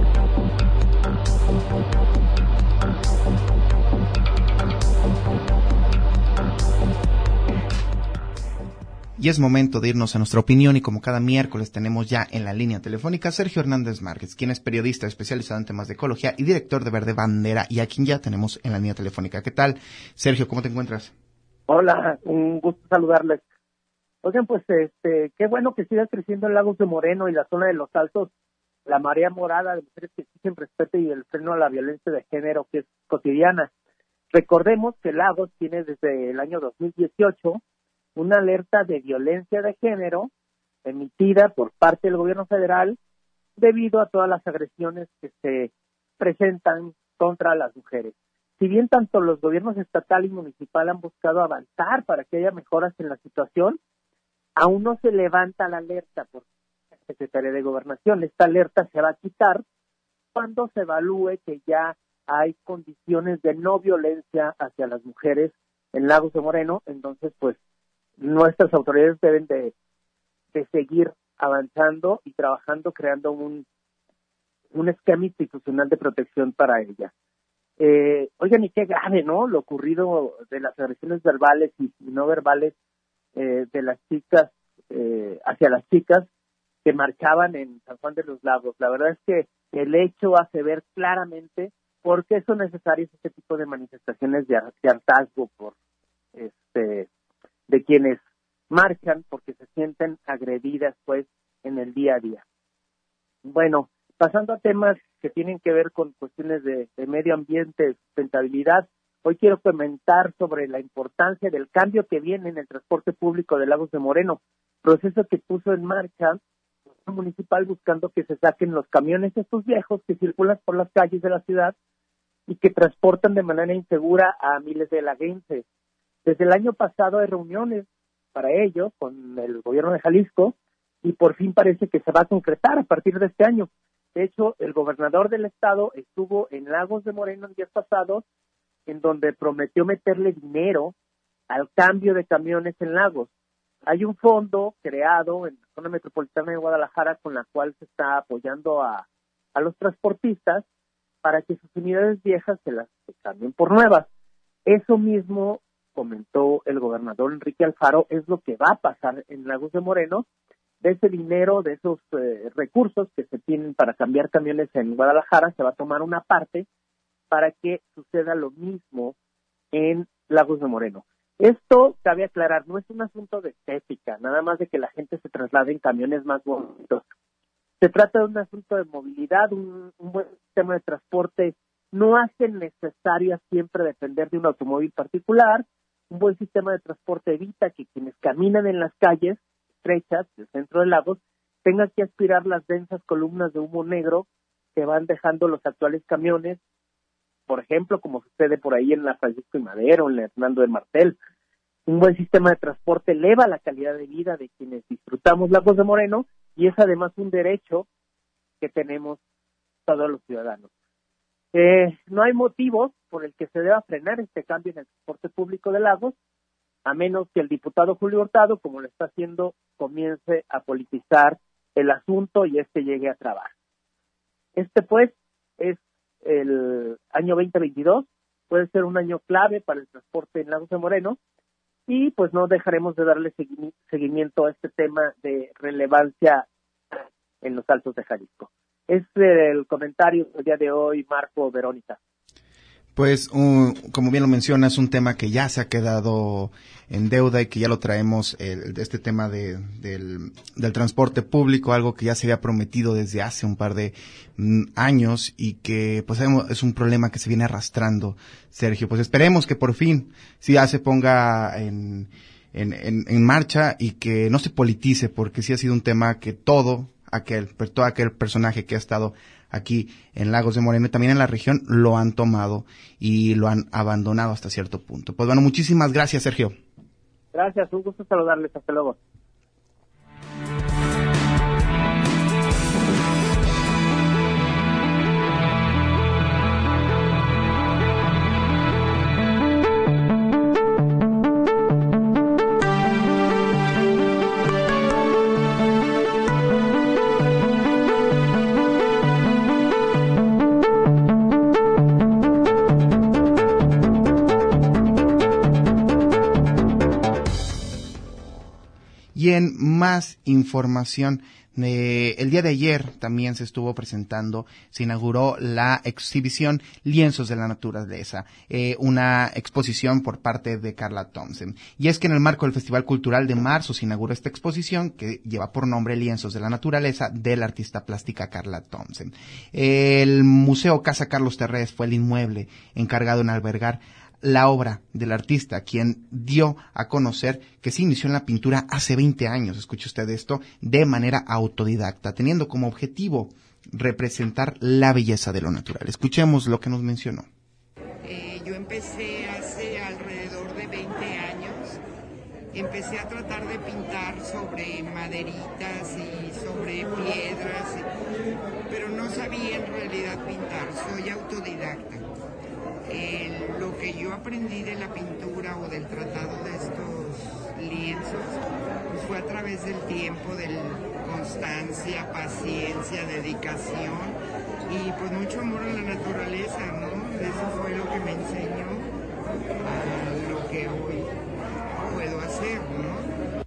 Y es momento de irnos a nuestra opinión, y como cada miércoles tenemos ya en la línea telefónica a Sergio Hernández Márquez, quien es periodista especializado en temas de ecología y director de Verde Bandera, y a quien ya tenemos en la línea telefónica. ¿Qué tal, Sergio? ¿Cómo te encuentras? Hola, un gusto saludarles. Oigan, pues este, qué bueno que siga creciendo en Lagos de Moreno y la zona de Los Altos la marea morada de mujeres que exigen respeto y el freno a la violencia de género que es cotidiana. Recordemos que Lagos tiene desde el año dos mil dieciocho una alerta de violencia de género emitida por parte del gobierno federal debido a todas las agresiones que se presentan contra las mujeres. Si bien tanto los gobiernos estatal y municipal han buscado avanzar para que haya mejoras en la situación, aún no se levanta la alerta por la Secretaría de Gobernación. Esta alerta se va a quitar cuando se evalúe que ya hay condiciones de no violencia hacia las mujeres en Lagos de Moreno. Entonces, pues, nuestras autoridades deben de, de seguir avanzando y trabajando, creando un, un esquema institucional de protección para ella. Eh, oigan, y qué grave, ¿no? Lo ocurrido de las agresiones verbales y, y no verbales eh, de las chicas, eh, hacia las chicas que marchaban en San Juan de los Lagos. La verdad es que el hecho hace ver claramente por qué son necesarias este tipo de manifestaciones de, de hartazgo por este de quienes marchan, porque se sienten agredidas, pues, en el día a día. Bueno, pasando a temas que tienen que ver con cuestiones de, de medio ambiente, de sustentabilidad, hoy quiero comentar sobre la importancia del cambio que viene en el transporte público de Lagos de Moreno, proceso que puso en marcha el gobierno municipal buscando que se saquen los camiones estos viejos que circulan por las calles de la ciudad y que transportan de manera insegura a miles de laguenses. Desde el año pasado hay reuniones para ello con el gobierno de Jalisco y por fin parece que se va a concretar a partir de este año. De hecho, el gobernador del estado estuvo en Lagos de Moreno en días pasados, en donde prometió meterle dinero al cambio de camiones en Lagos. Hay un fondo creado en la zona metropolitana de Guadalajara con la cual se está apoyando a, a los transportistas para que sus unidades viejas se las cambien por nuevas. Eso mismo comentó el gobernador Enrique Alfaro, es lo que va a pasar en Lagos de Moreno. De ese dinero, de esos eh, recursos que se tienen para cambiar camiones en Guadalajara, se va a tomar una parte para que suceda lo mismo en Lagos de Moreno. Esto, cabe aclarar, no es un asunto de estética, nada más de que la gente se traslade en camiones más bonitos. Se trata de un asunto de movilidad, un, un buen sistema de transporte no hace necesario siempre depender de un automóvil particular. Un buen sistema de transporte evita que quienes caminan en las calles estrechas del centro de Lagos tengan que aspirar las densas columnas de humo negro que van dejando los actuales camiones, por ejemplo, como sucede por ahí en la Francisco y Madero, en la Hernando de Martel. Un buen sistema de transporte eleva la calidad de vida de quienes disfrutamos Lagos de Moreno y es además un derecho que tenemos todos los ciudadanos. Eh, no hay motivo por el que se deba frenar este cambio en el transporte público de Lagos, a menos que el diputado Julio Hurtado, como lo está haciendo, comience a politizar el asunto y este llegue a trabar. Este, pues, es el año veinte veintidós, puede ser un año clave para el transporte en Lagos de Moreno, y pues no dejaremos de darle seguimiento a este tema de relevancia en los Altos de Jalisco. Es el comentario del día de hoy, Marco, Verónica. Pues, uh, como bien lo mencionas, un tema que ya se ha quedado en deuda y que ya lo traemos, el, este tema de, del, del transporte público, algo que ya se había prometido desde hace un par de mm, años y que pues es un problema que se viene arrastrando, Sergio. Pues esperemos que por fin sí ya se ponga en, en, en, en marcha y que no se politice, porque sí ha sido un tema que todo aquel, todo aquel personaje que ha estado aquí en Lagos de Moreno y también en la región lo han tomado y lo han abandonado hasta cierto punto. Pues bueno, muchísimas gracias, Sergio. Gracias, un gusto saludarles, hasta luego. Y en más información, eh, el día de ayer también se estuvo presentando, se inauguró la exhibición Lienzos de la Naturaleza, eh, una exposición por parte de Carla Thompson. Y es que en el marco del Festival Cultural de marzo se inauguró esta exposición que lleva por nombre Lienzos de la Naturaleza de la artista plástica Carla Thompson. El Museo Casa Carlos Terrés fue el inmueble encargado en albergar la obra del artista, quien dio a conocer que se inició en la pintura hace veinte años, escuche usted esto, de manera autodidacta, teniendo como objetivo representar la belleza de lo natural. Escuchemos lo que nos mencionó. Eh, yo empecé hace alrededor de veinte años, empecé a tratar de pintar sobre maderitas y sobre piedras, pero no sabía en realidad pintar, soy autodidacta. Eh, lo que yo aprendí de la pintura o del tratado de estos lienzos pues fue a través del tiempo, de constancia, paciencia, dedicación y pues mucho amor a la naturaleza, ¿no? Eso fue lo que me enseñó a lo que hoy puedo hacer, ¿no?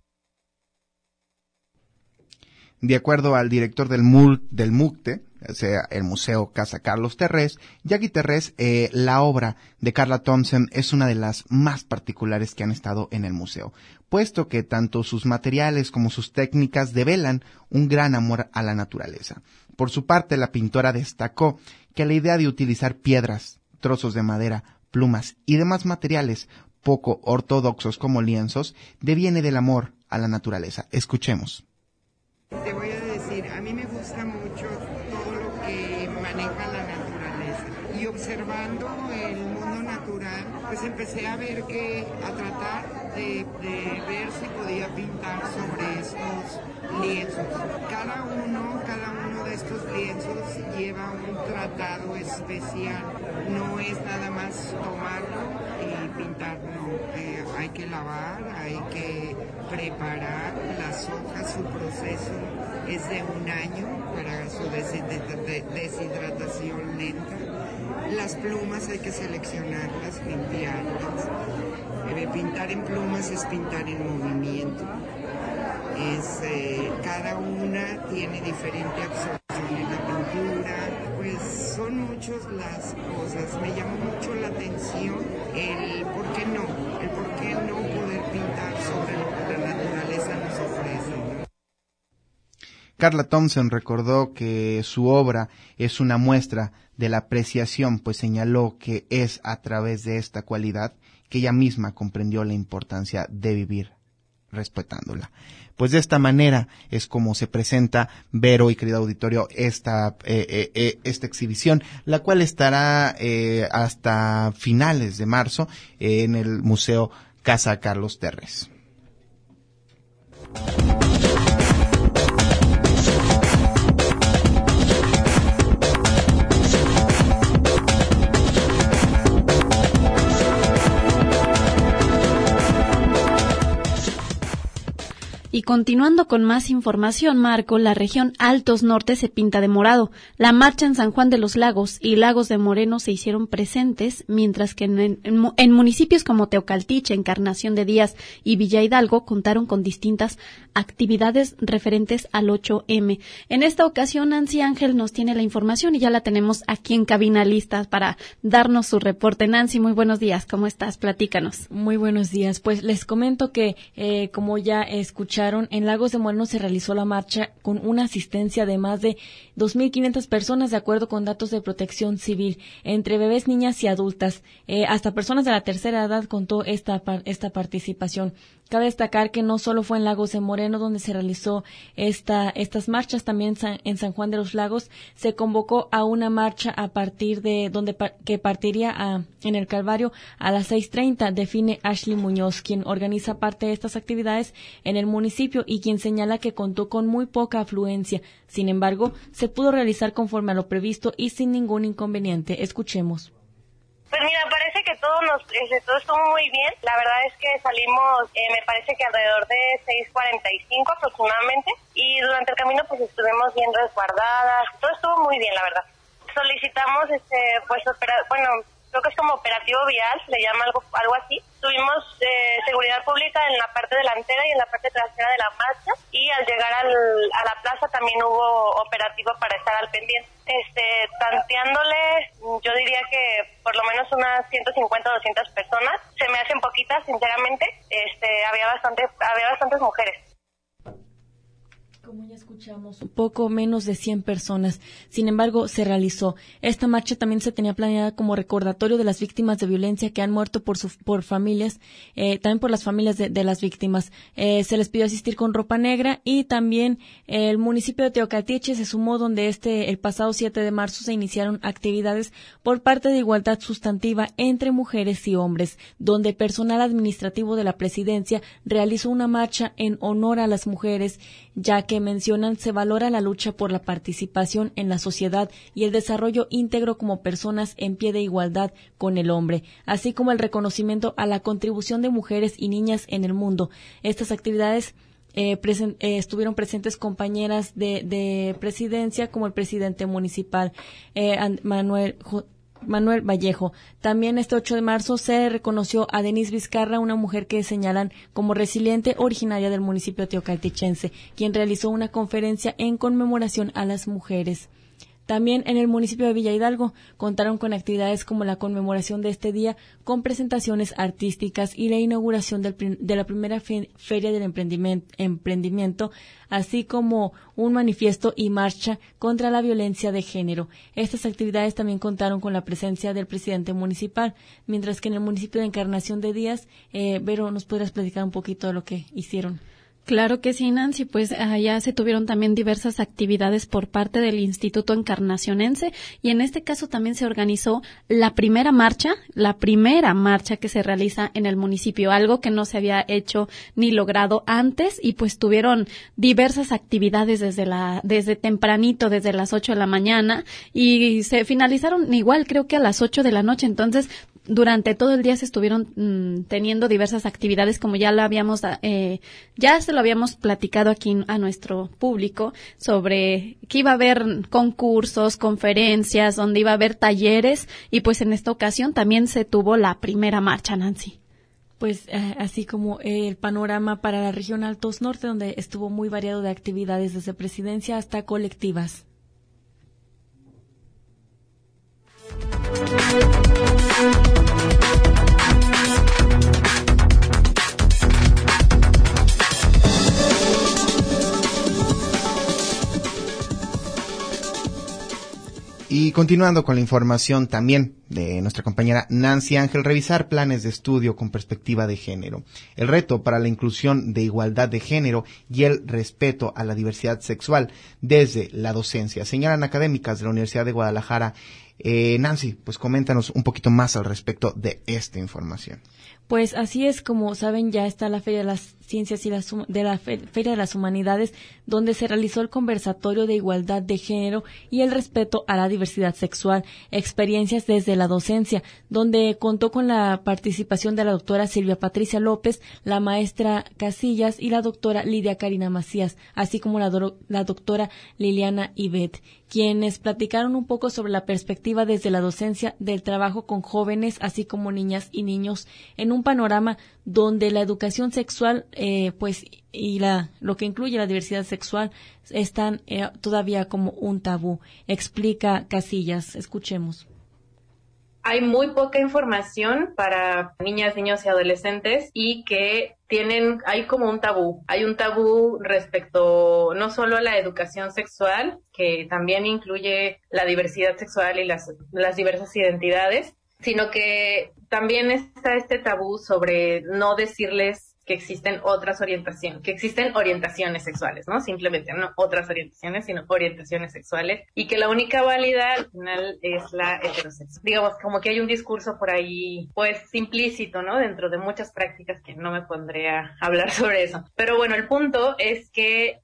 De acuerdo al director del M U, del MUCTE, o sea, el Museo Casa Carlos Terrés, Jackie Terrés, eh, la obra de Carla Thompson es una de las más particulares que han estado en el museo, puesto que tanto sus materiales como sus técnicas develan un gran amor a la naturaleza. Por su parte, la pintora destacó que la idea de utilizar piedras, trozos de madera, plumas y demás materiales poco ortodoxos como lienzos deviene del amor a la naturaleza. Escuchemos. Te voy a decir, a mí me gusta mucho todo lo que maneja la naturaleza y observando el mundo natural, pues empecé a ver que, a tratar de, de ver si podía pintar sobre estos lienzos. Cada uno, cada uno de estos lienzos lleva un tratado especial, no es nada más tomarlo y pintar, no, eh, hay que lavar, hay que preparar las hojas, su proceso es de un año para su deshidratación lenta. Las plumas hay que seleccionarlas, limpiarlas. Eh, pintar en plumas es pintar en movimiento. Es, eh, cada una tiene diferente absorción en la pintura. Pues son muchas las cosas. Me llamó mucho la atención el por qué no, el por qué no poder pintar sobre lo que la naturaleza nos ofrece. Carla Thompson recordó que su obra es una muestra de la apreciación, pues señaló que es a través de esta cualidad que ella misma comprendió la importancia de vivir respetándola. Pues de esta manera es como se presenta, Vero y querido auditorio, esta eh, eh, eh, esta exhibición, la cual estará eh, hasta finales de marzo eh, en el Museo Casa Carlos Terrés. Y continuando con más información, Marco, la región Altos Norte se pinta de morado. La marcha en San Juan de los Lagos y Lagos de Moreno se hicieron presentes, mientras que en, en, en municipios como Teocaltiche, Encarnación de Díaz y Villa Hidalgo contaron con distintas actividades referentes al ocho eme. En esta ocasión, Nancy Ángel nos tiene la información y ya la tenemos aquí en cabina lista para darnos su reporte. Nancy, muy buenos días. ¿Cómo estás? Platícanos. Muy buenos días. Pues les comento que, eh, como ya escuché, en Lagos de Moreno se realizó la marcha con una asistencia de más de dos mil quinientas personas, de acuerdo con datos de Protección Civil, entre bebés, niñas y adultas. Eh, hasta personas de la tercera edad contó esta, esta participación. Cabe destacar que no solo fue en Lagos de Moreno donde se realizó esta, estas marchas, también en San Juan de los Lagos se convocó a una marcha a partir de donde que partiría a, en el Calvario a las seis treinta, define Ashley Muñoz, quien organiza parte de estas actividades en el municipio y quien señala que contó con muy poca afluencia. Sin embargo, se pudo realizar conforme a lo previsto y sin ningún inconveniente. Escuchemos. Pues mira, parece que todo nos, este, todo estuvo muy bien. La verdad es que salimos, eh, me parece que alrededor de seis cuarenta y cinco aproximadamente. Y durante el camino pues estuvimos bien resguardadas. Todo estuvo muy bien, la verdad. Solicitamos, este, pues, opera, bueno, creo que es como operativo vial, se le llama algo, algo así. Tuvimos eh, seguridad pública en la parte delantera y en la parte trasera de la marcha. Y al llegar al, a la plaza también hubo operativo para estar al pendiente. Este, tanteándole, yo diría que por lo menos unas ciento cincuenta, doscientas personas. Se me hacen poquitas, sinceramente. Este, había bastante, había bastantes mujeres. Como ya escuchamos, poco menos de cien personas. Sin embargo, se realizó. Esta marcha también se tenía planeada como recordatorio de las víctimas de violencia que han muerto por su, por familias, eh, también por las familias de, de las víctimas. Eh, se les pidió asistir con ropa negra y también eh, el municipio de Teocaltiche se sumó, donde este el pasado siete de marzo se iniciaron actividades por parte de Igualdad Sustantiva entre mujeres y hombres, donde personal administrativo de la presidencia realizó una marcha en honor a las mujeres, ya que mencionan se valora la lucha por la participación en la sociedad y el desarrollo íntegro como personas en pie de igualdad con el hombre, así como el reconocimiento a la contribución de mujeres y niñas en el mundo. Estas actividades eh, presen, eh, estuvieron presentes compañeras de, de presidencia como el presidente municipal eh, Manuel Manuel Vallejo. También este ocho de marzo se reconoció a Denise Vizcarra, una mujer que señalan como resiliente, originaria del municipio teocaltichense, quien realizó una conferencia en conmemoración a las mujeres. También en el municipio de Villa Hidalgo contaron con actividades como la conmemoración de este día con presentaciones artísticas y la inauguración del, de la primera fe, Feria del emprendimiento, emprendimiento, así como un manifiesto y marcha contra la violencia de género. Estas actividades también contaron con la presencia del presidente municipal, mientras que en el municipio de Encarnación de Díaz, eh, Vero, ¿nos podrás platicar un poquito de lo que hicieron? Claro que sí, Nancy, pues allá se tuvieron también diversas actividades por parte del Instituto Encarnacionense y en este caso también se organizó la primera marcha, la primera marcha que se realiza en el municipio, algo que no se había hecho ni logrado antes y pues tuvieron diversas actividades desde la desde tempranito, desde las ocho de la mañana y se finalizaron igual creo que a las ocho de la noche, entonces durante todo el día se estuvieron mmm, teniendo diversas actividades, como ya lo habíamos, eh, ya se lo habíamos platicado aquí a nuestro público, sobre que iba a haber concursos, conferencias, donde iba a haber talleres, y pues en esta ocasión también se tuvo la primera marcha, Nancy. Pues eh, así como eh, el panorama para la región Altos Norte, donde estuvo muy variado de actividades desde presidencia hasta colectivas. Y continuando con la información también de nuestra compañera Nancy Ángel, revisar planes de estudio con perspectiva de género. El reto para la inclusión de igualdad de género y el respeto a la diversidad sexual desde la docencia, señalan académicas de la Universidad de Guadalajara. Eh, Nancy, pues coméntanos un poquito más al respecto de esta información. Pues así es, como saben, ya está la Feria de las Ciencias y las, de la Feria de las Humanidades, donde se realizó el conversatorio de igualdad de género y el respeto a la diversidad sexual, experiencias desde la docencia, donde contó con la participación de la doctora Silvia Patricia López, la maestra Casillas y la doctora Lidia Karina Macías, así como la, do, la doctora Liliana Ibet, quienes platicaron un poco sobre la perspectiva desde la docencia del trabajo con jóvenes, así como niñas y niños, en un panorama donde la educación sexual, eh, pues, y la lo que incluye la diversidad sexual están eh, todavía como un tabú. Explica Casillas, escuchemos. Hay muy poca información para niñas, niños y adolescentes y que tienen, hay como un tabú, hay un tabú respecto no solo a la educación sexual, que también incluye la diversidad sexual y las, las diversas identidades, sino que también está este tabú sobre no decirles que existen otras orientaciones, que existen orientaciones sexuales, ¿no? Simplemente no otras orientaciones, sino orientaciones sexuales, y que la única válida al final es la heterosexual. Digamos, como que hay un discurso por ahí, pues, implícito, ¿no? Dentro de muchas prácticas que no me pondré a hablar sobre eso. Pero bueno, el punto es que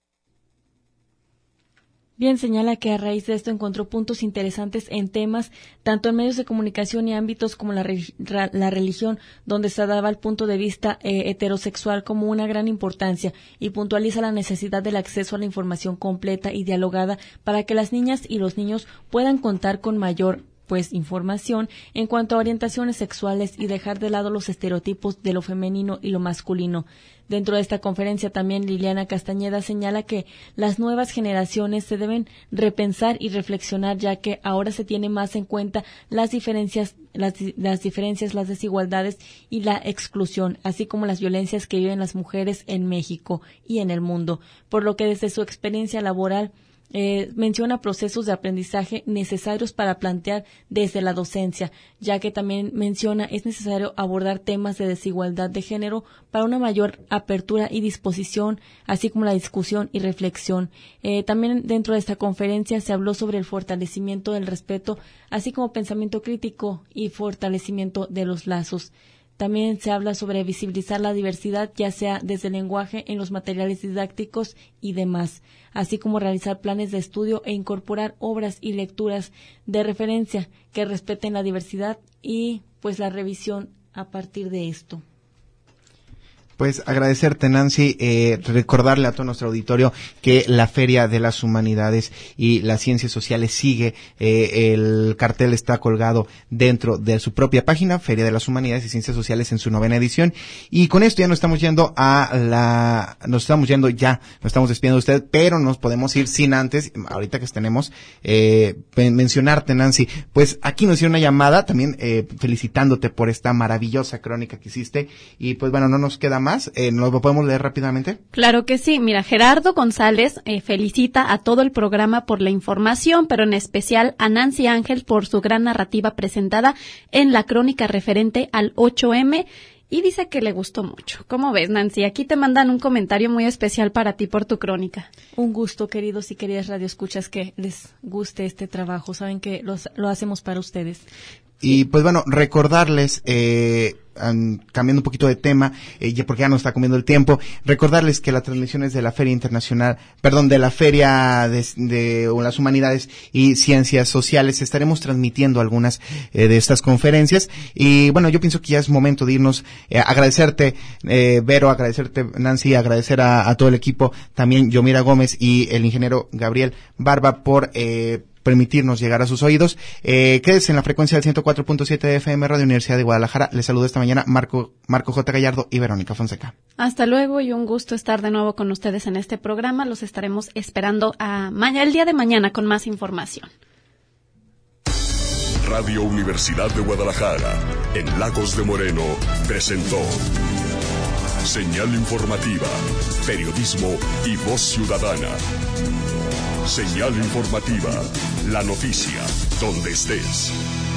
Bien, señala que a raíz de esto encontró puntos interesantes en temas, tanto en medios de comunicación y ámbitos como la, la religión, donde se daba el punto de vista eh, heterosexual como una gran importancia y puntualiza la necesidad del acceso a la información completa y dialogada para que las niñas y los niños puedan contar con mayor pues información en cuanto a orientaciones sexuales y dejar de lado los estereotipos de lo femenino y lo masculino. Dentro de esta conferencia también Liliana Castañeda señala que las nuevas generaciones se deben repensar y reflexionar, ya que ahora se tiene más en cuenta las diferencias, las, las diferencias, las desigualdades y la exclusión, así como las violencias que viven las mujeres en México y en el mundo, por lo que desde su experiencia laboral Eh, menciona procesos de aprendizaje necesarios para plantear desde la docencia, ya que también menciona es necesario abordar temas de desigualdad de género para una mayor apertura y disposición, así como la discusión y reflexión. Eh, también dentro de esta conferencia se habló sobre el fortalecimiento del respeto, así como pensamiento crítico y fortalecimiento de los lazos. También se habla sobre visibilizar la diversidad, ya sea desde el lenguaje, en los materiales didácticos y demás, así como realizar planes de estudio e incorporar obras y lecturas de referencia que respeten la diversidad y pues la revisión a partir de esto. Pues agradecerte, Nancy, eh, recordarle a todo nuestro auditorio que la Feria de las Humanidades y las Ciencias Sociales sigue, eh, el cartel está colgado dentro de su propia página, Feria de las Humanidades y Ciencias Sociales en su novena edición, y con esto ya nos estamos yendo a la, nos estamos yendo ya, nos estamos despidiendo de usted, pero nos podemos ir sin antes, ahorita que tenemos, eh, mencionarte, Nancy, pues aquí nos hicieron una llamada, también eh, felicitándote por esta maravillosa crónica que hiciste, y pues bueno, no nos queda más. Eh, ¿Nos lo podemos leer rápidamente? Claro que sí. Mira, Gerardo González eh, felicita a todo el programa por la información, pero en especial a Nancy Ángel por su gran narrativa presentada en la crónica referente al ocho eme y dice que le gustó mucho. ¿Cómo ves, Nancy? Aquí te mandan un comentario muy especial para ti por tu crónica. Un gusto, queridos y queridas radioescuchas, que les guste este trabajo. Saben que los, lo hacemos para ustedes. Y pues bueno, recordarles, eh, um, cambiando un poquito de tema, eh, porque ya nos está comiendo el tiempo, recordarles que las transmisiones de la Feria Internacional, perdón, de la Feria de, de las Humanidades y Ciencias Sociales, estaremos transmitiendo algunas eh, de estas conferencias. Y bueno, yo pienso que ya es momento de irnos, eh, agradecerte, eh, Vero, agradecerte, Nancy, agradecer a, a todo el equipo, también Yomira Gómez y el ingeniero Gabriel Barba por, eh, permitirnos llegar a sus oídos. Eh, quédese en la frecuencia del ciento cuatro punto siete de F M Radio Universidad de Guadalajara. Les saludo esta mañana Marco, Marco J. Gallardo y Verónica Fonseca. Hasta luego y un gusto estar de nuevo con ustedes en este programa. Los estaremos esperando a mañana, el día de mañana con más información. Radio Universidad de Guadalajara, en Lagos de Moreno, presentó Señal Informativa, Periodismo y Voz Ciudadana. Señal Informativa, la noticia, donde estés.